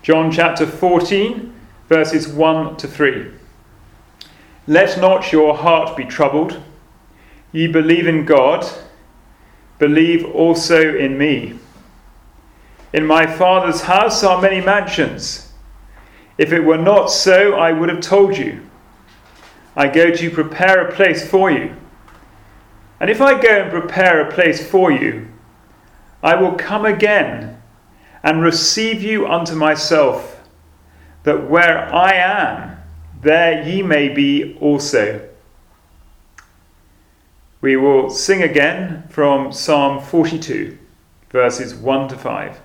John chapter 14, verses 1 to 3. Let not your heart be troubled. Ye believe in God, believe also in me. In my Father's house are many mansions. If it were not so, I would have told you. I go to prepare a place for you. And if I go and prepare a place for you, I will come again and receive you unto myself, that where I am, there ye may be also. We will sing again from Psalm 42, verses 1 to 5.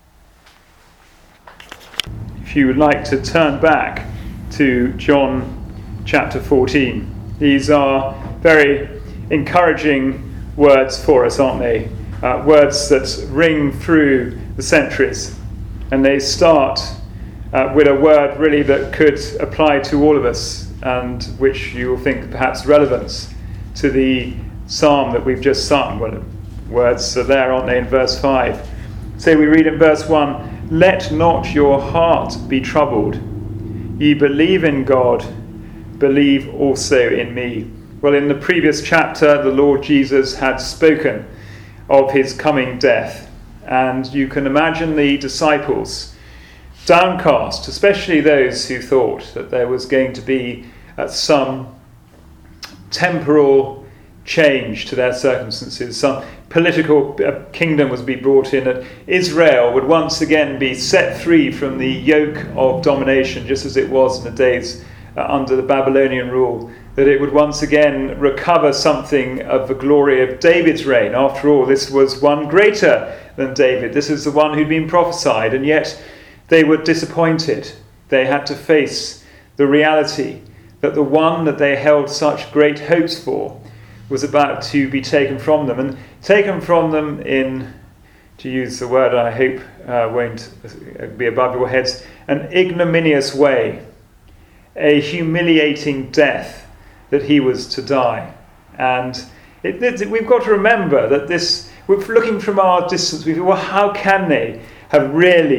If you would like to turn back to John chapter 14, these are very encouraging words for us, aren't they? Words that ring through the centuries, and they start with a word really that could apply to all of us, and which you will think perhaps relevance to the psalm that we've just sung. Well, words are there, aren't they, in verse 5. So we read in verse 1, let not your heart be troubled. Ye believe in God, believe also in me. Well, in the previous chapter, the Lord Jesus had spoken of his coming death. And you can imagine the disciples downcast, especially those who thought that there was going to be some temporal change to their circumstances. Some political kingdom was to be brought in, that Israel would once again be set free from the yoke of domination, just as it was in the days under the Babylonian rule, that it would once again recover something of the glory of David's reign. After all, this was one greater than David. This is the one who'd been prophesied, and yet they were disappointed. They had to face the reality that the one that they held such great hopes for was about to be taken from them, and taken from them in, to use the word I hope won't be above your heads, an ignominious way, a humiliating death that he was to die. And we've got to remember that this, we're looking from our distance, we think, well, how can they have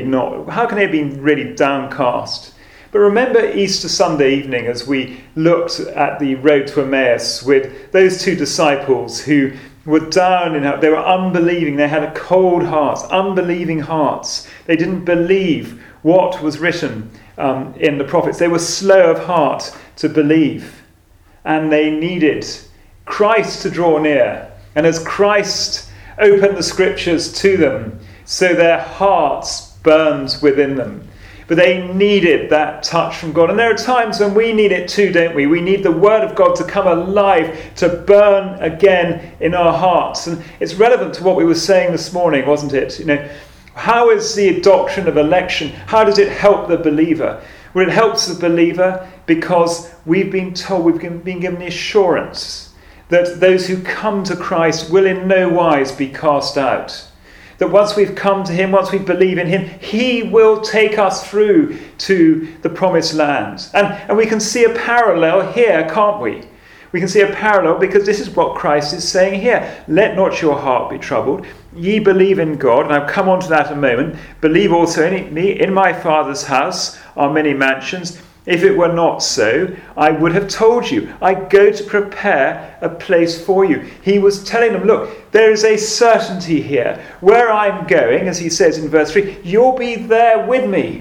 been really downcast? But remember Easter Sunday evening, as we looked at the road to Emmaus with those two disciples who were down they were unbelieving, they had a cold heart, unbelieving hearts. They didn't believe what was written in the prophets. They were slow of heart to believe. And they needed Christ to draw near. And as Christ opened the scriptures to them, so their hearts burned within them. But they needed that touch from God. And there are times when we need it too, don't we? We need the word of God to come alive, to burn again in our hearts. And it's relevant to what we were saying this morning, wasn't it? You know, how is the doctrine of election, how does it help the believer? Well, it helps the believer because we've been told, we've been given the assurance that those who come to Christ will in no wise be cast out. That once we've come to him, once we believe in him, he will take us through to the promised land. And we can see a parallel here, can't we? We can see a parallel because this is what Christ is saying here. Let not your heart be troubled. Ye believe in God, and I'll come on to that in a moment. Believe also in me. In my Father's house are many mansions. If it were not so, I would have told you. I go to prepare a place for you. He was telling them, look, there is a certainty here. Where I'm going, as he says in verse 3, you'll be there with me.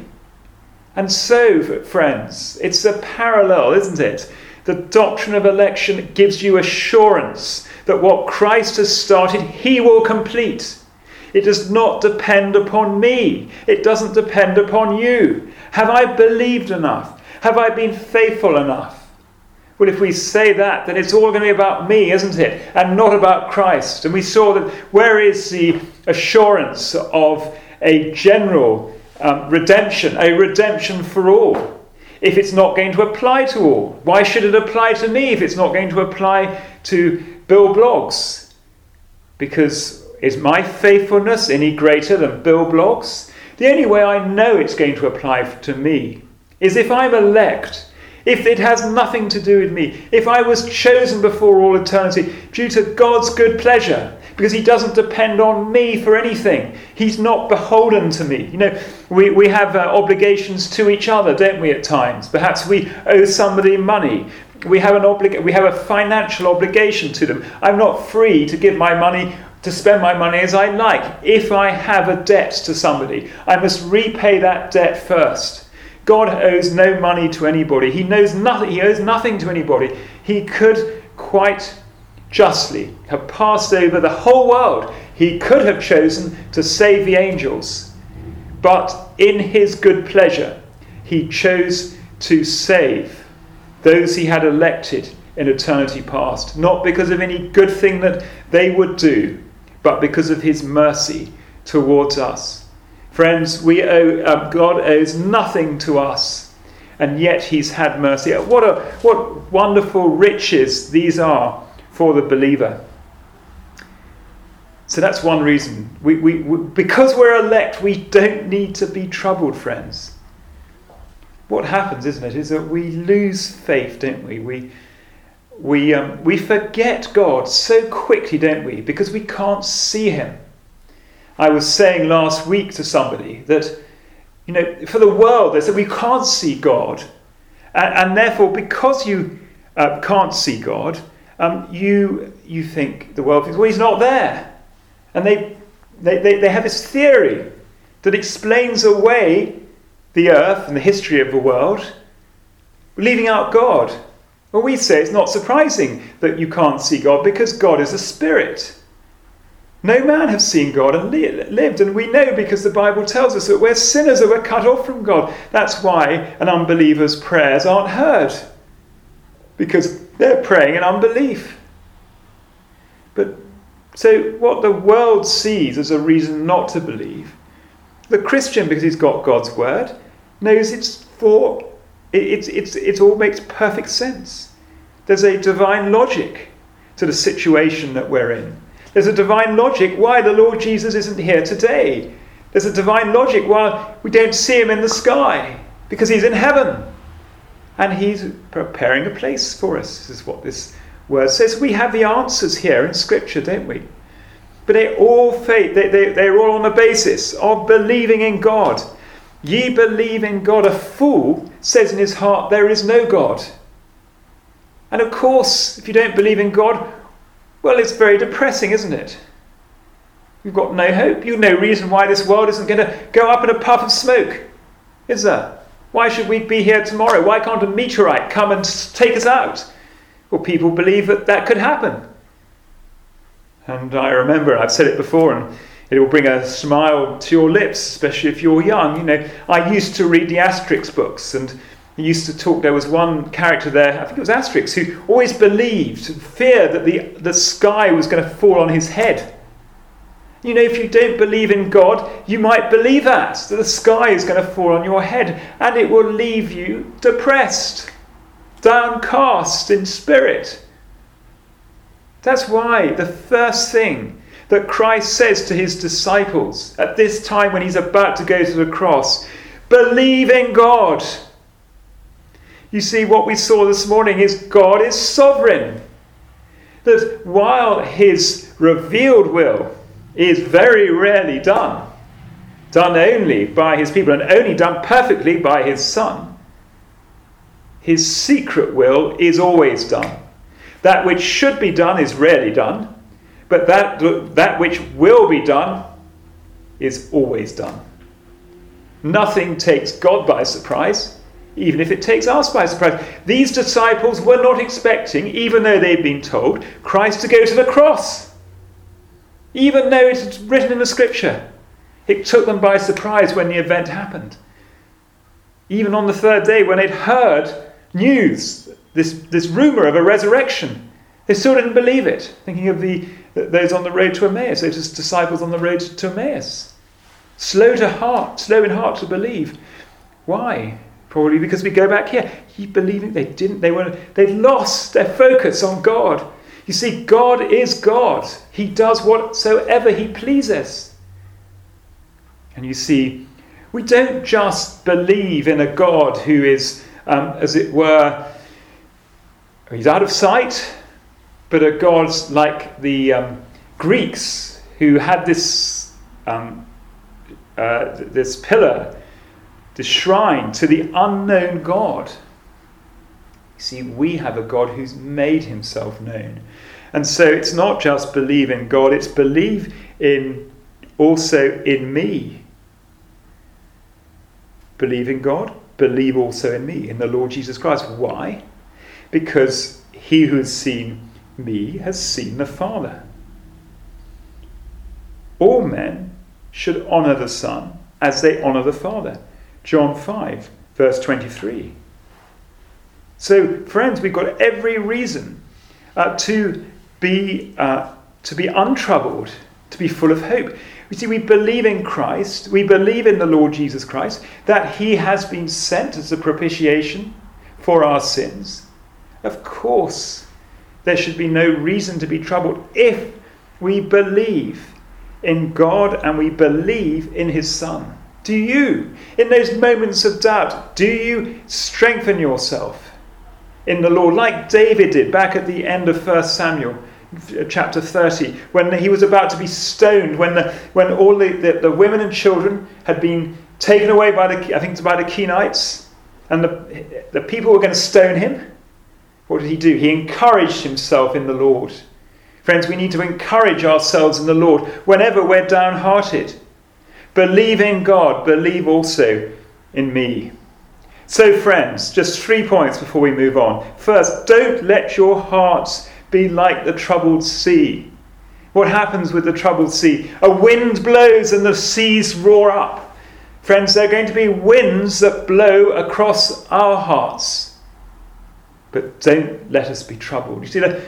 And so, friends, it's a parallel, isn't it? The doctrine of election gives you assurance that what Christ has started, he will complete. It does not depend upon me. It doesn't depend upon you. Have I believed enough? Have I been faithful enough? Well, if we say that, then it's all going to be about me, isn't it? And not about Christ. And we saw that where is the assurance of a general redemption, a redemption for all? If it's not going to apply to all, why should it apply to me if it's not going to apply to Bill Bloggs? Because is my faithfulness any greater than Bill Bloggs? The only way I know it's going to apply to me is if I'm elect, if it has nothing to do with me, if I was chosen before all eternity due to God's good pleasure, because he doesn't depend on me for anything. He's not beholden to me. We have obligations to each other, don't we, at times? Perhaps we owe somebody money. We have a financial obligation to them. I'm not free to give my money, to spend my money as I like. If I have a debt to somebody, I must repay that debt first. God owes no money to anybody. He owes nothing to anybody. He could quite justly have passed over the whole world. He could have chosen to save the angels. But in his good pleasure, he chose to save those he had elected in eternity past, not because of any good thing that they would do, but because of his mercy towards us. Friends, God owes nothing to us, and yet he's had mercy. What wonderful riches these are for the believer. So that's one reason. Because we're elect, we don't need to be troubled, friends. What happens, isn't it, is that we lose faith, don't we? We forget God so quickly, don't we? Because we can't see him. I was saying last week to somebody that, for the world, they said we can't see God. And therefore, because you can't see God, you think the world thinks, well, he's not there. And they have this theory that explains away the earth and the history of the world, leaving out God. Well, we say it's not surprising that you can't see God because God is a spirit. No man has seen God and lived, and we know because the Bible tells us that we're sinners, that we're cut off from God. That's why an unbeliever's prayers aren't heard, because they're praying in unbelief. But so what the world sees as a reason not to believe, the Christian, because he's got God's word, knows it all makes perfect sense. There's a divine logic to the situation that we're in. There's a divine logic why the Lord Jesus isn't here today. There's a divine logic why we don't see him in the sky, because he's in heaven. And he's preparing a place for us. This is what this word says. We have the answers here in Scripture, don't we? But they're all on the basis of believing in God. Ye believe in God. A fool says in his heart, there is no God. And of course, if you don't believe in God, well, it's very depressing, isn't it? You've got no hope. You've no reason why this world isn't going to go up in a puff of smoke, is there? Why should we be here tomorrow? Why can't a meteorite come and take us out? Well, people believe that could happen. And I remember, I've said it before, and it will bring a smile to your lips, especially if you're young. I used to read the Asterix books, and he used to talk. There was one character there, I think it was Asterix, who always believed and feared that the sky was going to fall on his head. If you don't believe in God, you might believe that the sky is going to fall on your head, and it will leave you depressed, downcast in spirit. That's why the first thing that Christ says to his disciples at this time when he's about to go to the cross, believe in God. You see, what we saw this morning is God is sovereign. That while his revealed will is very rarely done only by his people and only done perfectly by his Son, his secret will is always done. That which should be done is rarely done, but that which will be done is always done. Nothing takes God by surprise, even if it takes us by surprise. These disciples were not expecting, even though they'd been told, Christ to go to the cross. Even though it's written in the Scripture, it took them by surprise when the event happened. Even on the third day, when they'd heard news, this rumour of a resurrection, they still didn't believe it, thinking of those on the road to Emmaus, those disciples on the road to Emmaus. Slow in heart to believe. Why? Probably because we go back here. They lost their focus on God. You see, God is God. He does whatsoever he pleases. And you see, we don't just believe in a God who is, as it were, he's out of sight, but a God like the Greeks who had this this pillar, this shrine to the unknown God. You see, we have a God who's made himself known. And so it's not just believe in God, it's believe in also in me. Believe in God, believe also in me, in the Lord Jesus Christ. Why? Because he who has seen me has seen the Father. All men should honour the Son as they honour the Father. John 5, verse 23. So, friends, we've got every reason to be untroubled, to be full of hope. You see, we believe in Christ, we believe in the Lord Jesus Christ, that he has been sent as a propitiation for our sins. Of course, there should be no reason to be troubled if we believe in God and we believe in his Son. Do you, in those moments of doubt, do you strengthen yourself in the Lord, like David did back at the end of 1 Samuel chapter 30, when he was about to be stoned, when all the women and children had been taken away by the Kenites, and the people were going to stone him? What did he do? He encouraged himself in the Lord. Friends, we need to encourage ourselves in the Lord whenever we're downhearted. Believe in God, believe also in me. So, friends, just 3 points before we move on. First, don't let your hearts be like the troubled sea. What happens with the troubled sea? A wind blows and the seas roar up. Friends, there are going to be winds that blow across our hearts. But don't let us be troubled. You see, the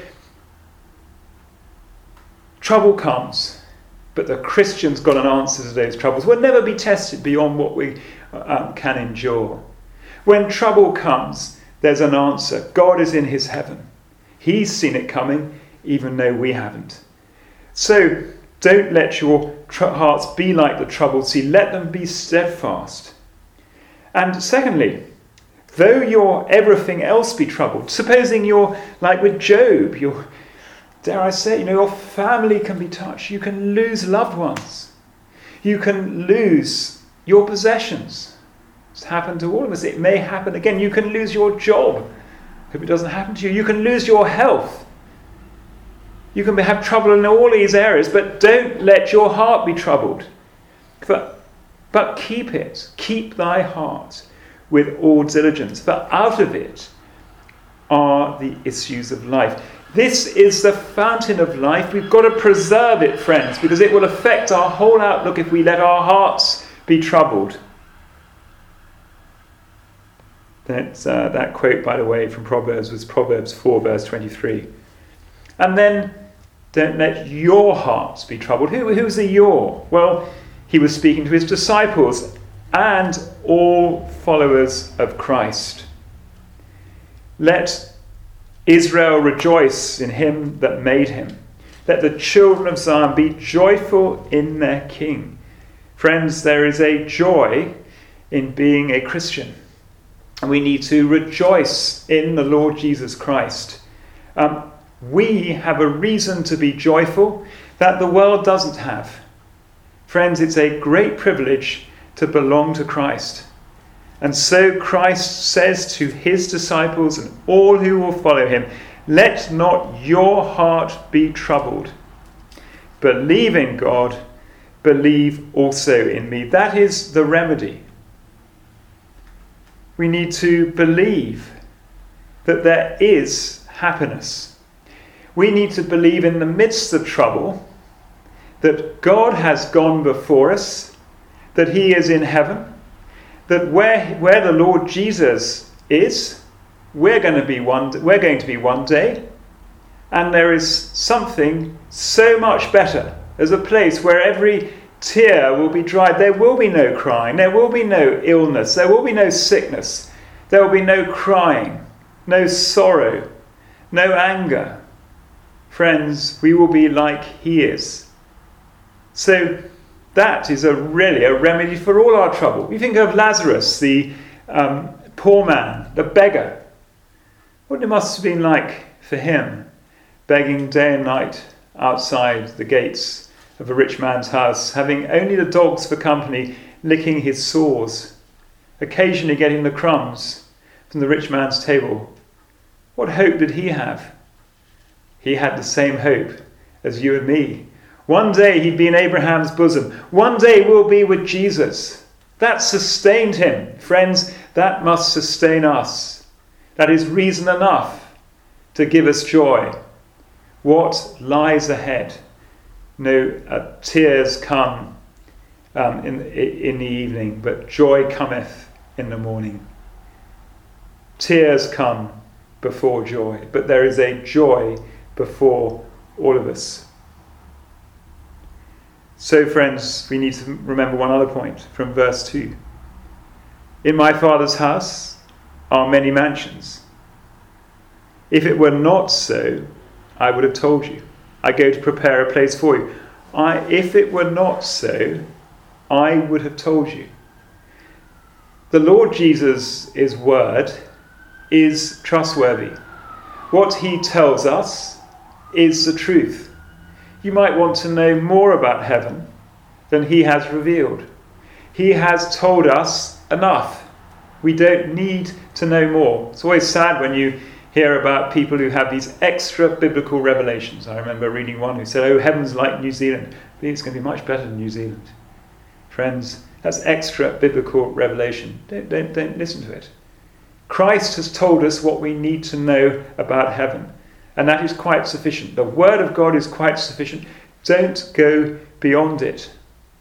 trouble comes, but the Christian's got an answer to those troubles. We'll never be tested beyond what we can endure. When trouble comes, there's an answer. God is in his heaven. He's seen it coming, even though we haven't. So don't let your hearts be like the troubled sea. Let them be steadfast. And secondly, though your everything else be troubled, supposing you're like with Job, dare I say, your family can be touched. You can lose loved ones. You can lose your possessions. It's happened to all of us. It may happen again. You can lose your job. Hope it doesn't happen to you. You can lose your health. You can have trouble in all these areas, but don't let your heart be troubled. But keep it. Keep thy heart with all diligence, for out of it are the issues of life. This is the fountain of life. We've got to preserve it, friends, because it will affect our whole outlook if we let our hearts be troubled. That quote, by the way, from Proverbs was Proverbs 4, verse 23. And then, don't let your hearts be troubled. Who's the your? Well, he was speaking to his disciples and all followers of Christ. Let Israel rejoice in him that made him. Let the children of Zion be joyful in their King. Friends, there is a joy in being a Christian. And we need to rejoice in the Lord Jesus Christ. We have a reason to be joyful that the world doesn't have. Friends, it's a great privilege to belong to Christ. And so Christ says to his disciples and all who will follow him, let not your heart be troubled. Believe in God, believe also in me. That is the remedy. We need to believe that there is happiness. We need to believe in the midst of trouble that God has gone before us, that he is in heaven, that where the Lord Jesus is, we're going to be one day, and there is something so much better. There's a place where every tear will be dried. There will be no crying. There will be no illness. There will be no sickness. There will be no crying, no sorrow, no anger. Friends, we will be like he is. So that is really a remedy for all our trouble. We think of Lazarus, the poor man, the beggar. What it must have been like for him, begging day and night outside the gates of a rich man's house, having only the dogs for company, licking his sores, occasionally getting the crumbs from the rich man's table. What hope did he have? He had the same hope as you and me. One day he'd be in Abraham's bosom. One day we'll be with Jesus. That sustained him. Friends, that must sustain us. That is reason enough to give us joy. What lies ahead? No, tears come in the evening, but joy cometh in the morning. Tears come before joy, but there is a joy before all of us. So, friends, we need to remember one other point from verse 2. In my Father's house are many mansions. If it were not so, I would have told you. I go to prepare a place for you. If it were not so, I would have told you. The Lord Jesus' word is trustworthy. What he tells us is the truth. You might want to know more about heaven than he has revealed. He has told us enough. We don't need to know more. It's always sad when you hear about people who have these extra biblical revelations. I remember reading one who said, "Oh, heaven's like New Zealand. I think it's going to be much better than New Zealand." Friends, that's extra biblical revelation. Don't listen to it. Christ has told us what we need to know about heaven, and that is quite sufficient. The Word of God is quite sufficient. Don't go beyond it.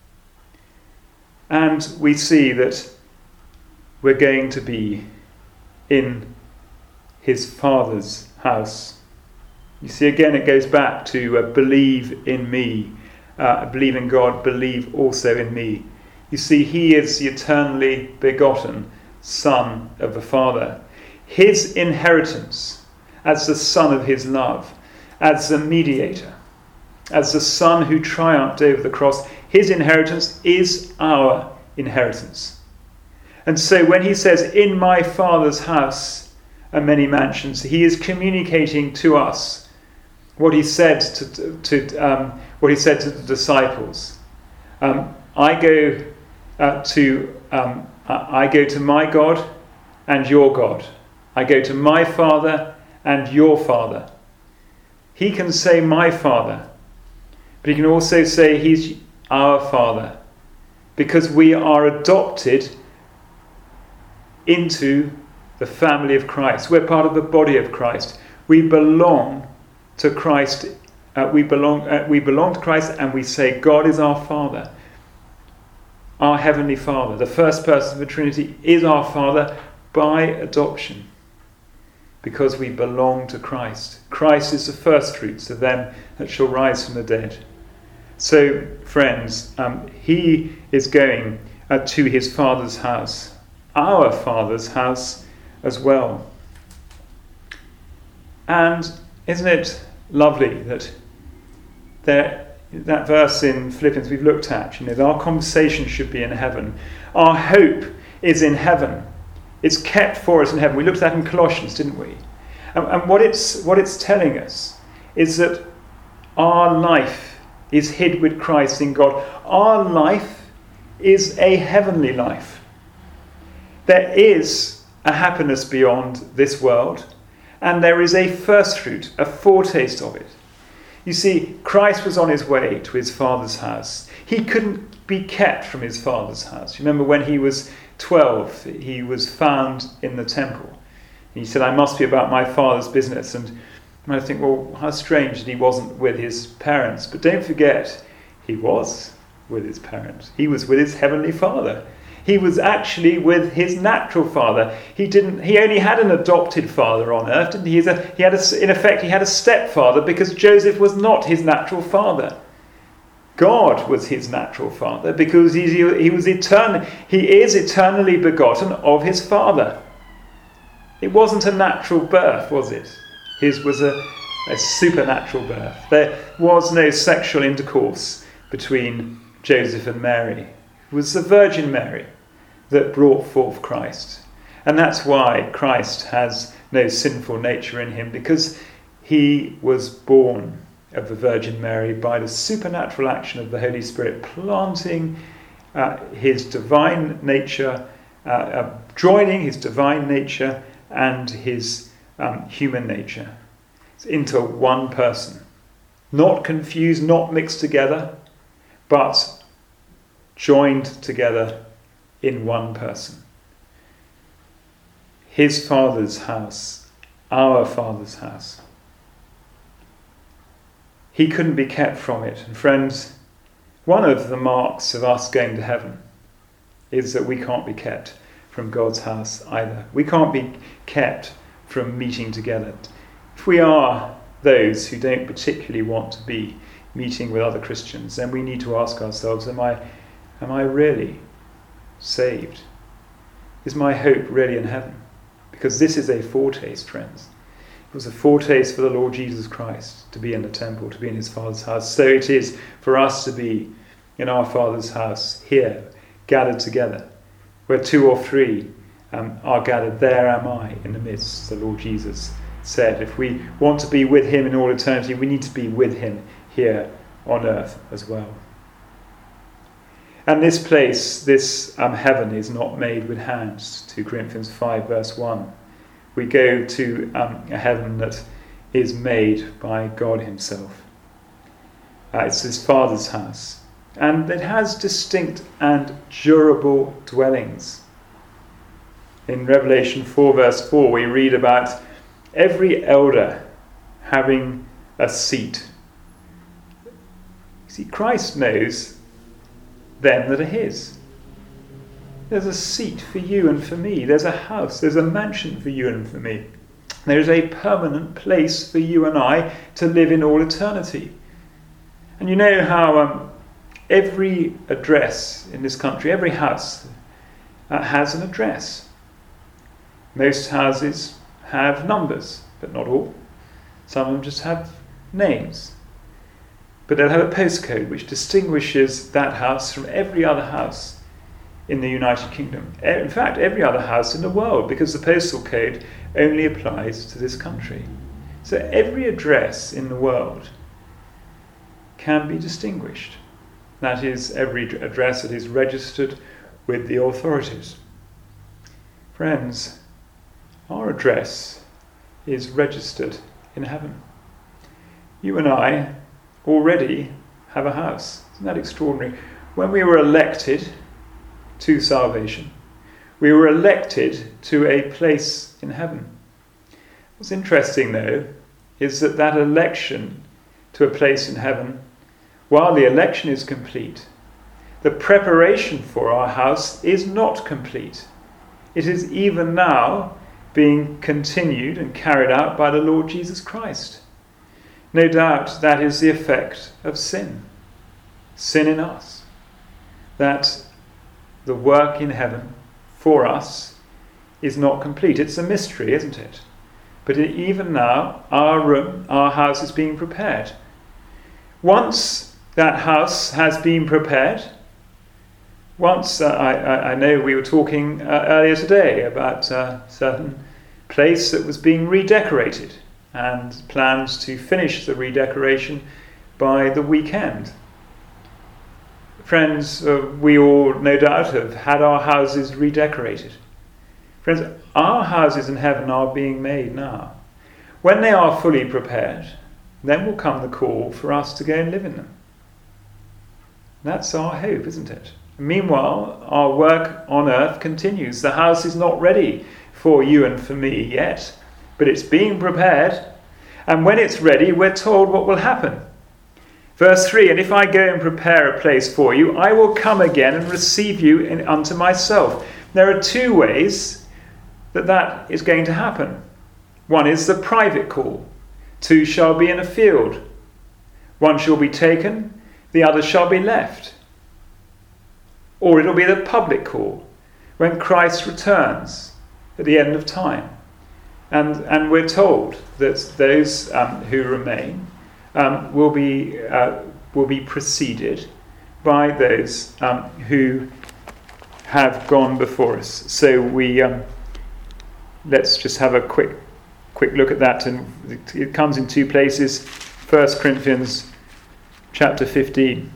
And we see that we're going to be in his Father's house. You see, again, it goes back to believe in me. Believe in God, believe also in me. You see, he is the eternally begotten Son of the Father. His inheritance as the Son of his love, as the mediator, as the Son who triumphed over the cross, his inheritance is our inheritance. And so when he says, in my Father's house are many mansions, he is communicating to us what he said to the disciples. I go to my God and your God. I go to my Father and your Father. He can say my Father, but he can also say he's our Father, because we are adopted into the family of Christ. We're part of the body of Christ. We belong to Christ. We belong to Christ, and we say God is our Father, our Heavenly Father. The first person of the Trinity is our Father by adoption, because we belong to Christ. Christ is the first fruits of them that shall rise from the dead. So, friends, he is going to his Father's house, our Father's house as well. And isn't it lovely that that verse in Philippians we've looked at, that our conversation should be in heaven. Our hope is in heaven. It's kept for us in heaven. We looked at that in Colossians, didn't we? And what it's telling us is that our life is hid with Christ in God. Our life is a heavenly life. There is a happiness beyond this world, and there is a first fruit, a foretaste of it. You see, Christ was on his way to his Father's house. He couldn't be kept from his Father's house. You remember when he was 12, he was found in the temple. He said, I must be about my Father's business. And you might think, well, how strange that he wasn't with his parents. But don't forget, he was with his parents. He was with his heavenly Father. He was actually with his natural father. He only had an adopted father on earth, didn't he? In effect, he had a stepfather, because Joseph was not his natural father. God was his natural father, because he was eternal. He is eternally begotten of his Father. It wasn't a natural birth, was it? His was a supernatural birth. There was no sexual intercourse between Joseph and Mary. It was the Virgin Mary that brought forth Christ. And that's why Christ has no sinful nature in him, because he was born of the Virgin Mary by the supernatural action of the Holy Spirit, planting his divine nature, joining his divine nature and his human nature into one person. Not confused, not mixed together, but joined together in one person. His Father's house, our Father's house. He couldn't be kept from it. And friends, one of the marks of us going to heaven is that we can't be kept from God's house either. We can't be kept from meeting together. If we are those who don't particularly want to be meeting with other Christians, then we need to ask ourselves, am I really saved? Is my hope really in heaven? Because this is a foretaste, friends. It was a foretaste for the Lord Jesus Christ to be in the temple, to be in his Father's house. So it is for us to be in our Father's house, here, gathered together. Where 2 or 3 are gathered, there am I in the midst, the Lord Jesus said. If we want to be with him in all eternity, we need to be with him here on earth as well. And this place, this heaven, is not made with hands. 2 Corinthians 5 verse 1. We go to a heaven that is made by God himself. It's his Father's house. And it has distinct and durable dwellings. In Revelation 4 verse 4 we read about every elder having a seat. See, Christ knows them that are his. There's a seat for you and for me. There's a house, there's a mansion for you and for me. There's a permanent place for you and I to live in all eternity. And you know how every address in this country, every house has an address. Most houses have numbers, but not all. Some of them just have names. But they'll have a postcode which distinguishes that house from every other house in the United Kingdom. In fact, every other house in the world, because the postal code only applies to this country. So every address in the world can be distinguished. That is, every address that is registered with the authorities. Friends, our address is registered in heaven. You and I already have a house. Isn't that extraordinary? When we were elected to salvation, we were elected to a place in heaven. What's interesting, though, is that election to a place in heaven, while the election is complete, the preparation for our house is not complete. It is even now being continued and carried out by the Lord Jesus Christ. No doubt that is the effect of sin in us. That the work in heaven for us is not complete. It's a mystery, isn't it? But even now, our house is being prepared. Once that house has been prepared, I know we were talking earlier today about a certain place that was being redecorated and plans to finish the redecoration by the weekend. Friends, we all no doubt have had our houses redecorated. Friends, our houses in heaven are being made now. When they are fully prepared, then will come the call for us to go and live in them. That's our hope, isn't it? Meanwhile, our work on earth continues. The house is not ready for you and for me yet, but it's being prepared. And when it's ready, we're told what will happen. Verse 3, and if I go and prepare a place for you, I will come again and receive you unto myself. There are 2 ways that is going to happen. One is the private call. 2 shall be in a field. 1 shall be taken, the other shall be left. Or it'll be the public call, when Christ returns at the end of time. And we're told that those who remain will be preceded by those who have gone before us. So we let's just have a quick look at that, and it comes in 2 places. 1 Corinthians chapter 15.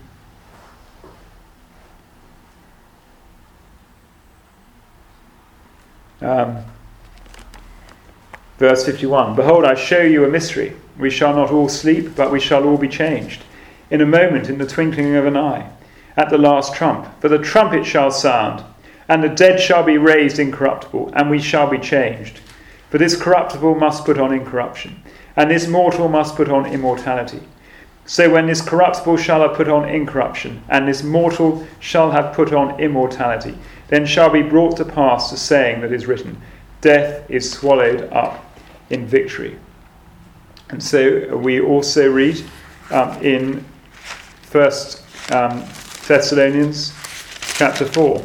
Verse 51. Behold, I show you a mystery. We shall not all sleep, but we shall all be changed. In a moment, in the twinkling of an eye, at the last trump. For the trumpet shall sound, and the dead shall be raised incorruptible, and we shall be changed. For this corruptible must put on incorruption, and this mortal must put on immortality. So when this corruptible shall have put on incorruption, and this mortal shall have put on immortality, then shall be brought to pass the saying that is written, death is swallowed up in victory. And so we also read in 1 Thessalonians chapter 4.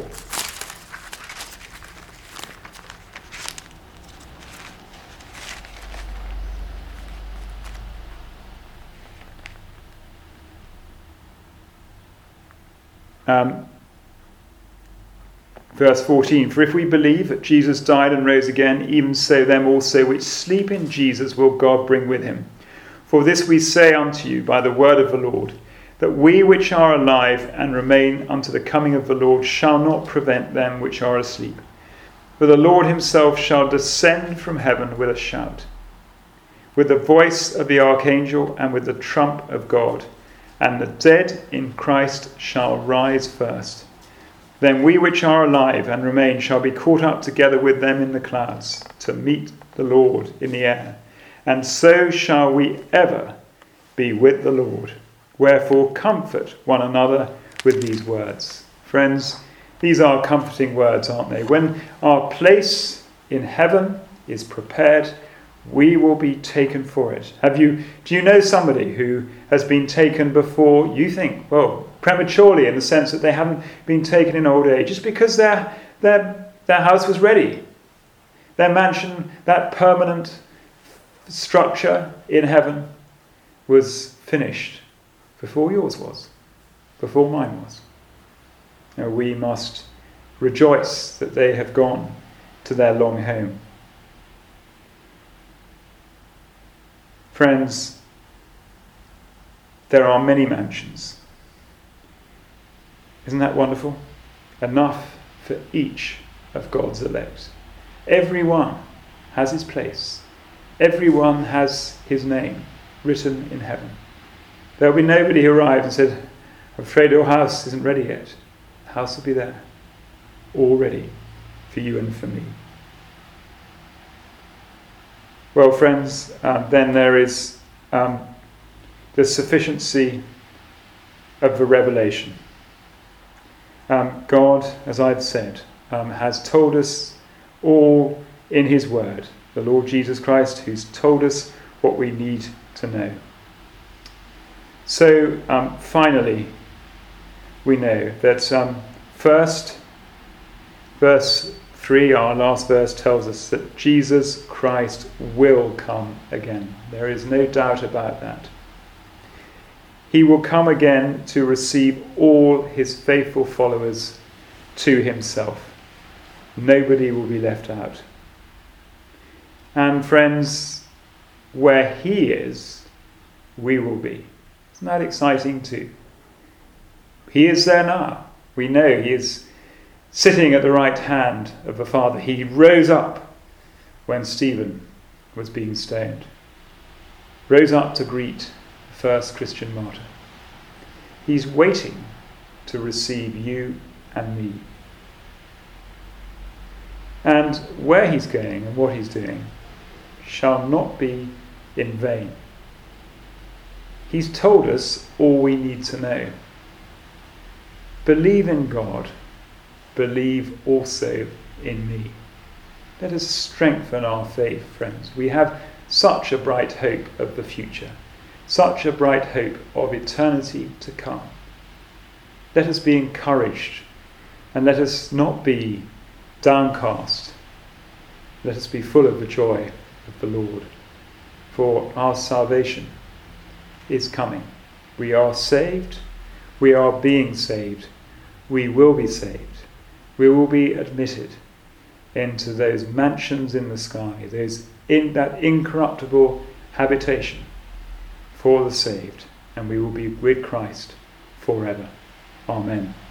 Verse 14, for if we believe that Jesus died and rose again, even so them also which sleep in Jesus will God bring with him. For this we say unto you by the word of the Lord, that we which are alive and remain unto the coming of the Lord shall not prevent them which are asleep. For the Lord himself shall descend from heaven with a shout, with the voice of the archangel, and with the trump of God, and the dead in Christ shall rise first. Then we which are alive and remain shall be caught up together with them in the clouds to meet the Lord in the air. And so shall we ever be with the Lord. Wherefore comfort one another with these words. Friends, these are comforting words, aren't they? When our place in heaven is prepared, we will be taken for it. Do you know somebody who has been taken before you think, well, prematurely, in the sense that they haven't been taken in old age, just because their house was ready, their mansion, that permanent structure in heaven was finished before yours was, before mine was. Now we must rejoice that they have gone to their long home. Friends, there are many mansions. Isn't that wonderful? Enough for each of God's elect. Everyone has his place. Everyone has his name written in heaven. There will be nobody who arrives and said, I'm afraid your house isn't ready yet. The house will be there, all ready for you and for me. Well, friends, then there is the sufficiency of the revelation. God, as I've said, has told us all in his word. The Lord Jesus Christ, who's told us what we need to know. So, finally, we know that first, verse 3, our last verse, tells us that Jesus Christ will come again. There is no doubt about that. He will come again to receive all his faithful followers to himself. Nobody will be left out. And friends, where he is, we will be. Isn't that exciting too? He is there now. We know he is sitting at the right hand of the Father. He rose up when Stephen was being stoned. Rose up to greet the first Christian martyr. He's waiting to receive you and me. And where he's going and what he's doing shall not be in vain. He's told us all we need to know. Believe in God. Believe also in me. Let us strengthen our faith, friends. We have such a bright hope of the future, such a bright hope of eternity to come. Let us be encouraged, and let us not be downcast. Let us be full of the joy of the Lord, for our salvation is coming. We are saved, we are being saved, we will be saved. We will be admitted into those mansions in the sky, those in that incorruptible habitation, for the saved, and we will be with Christ forever. Amen.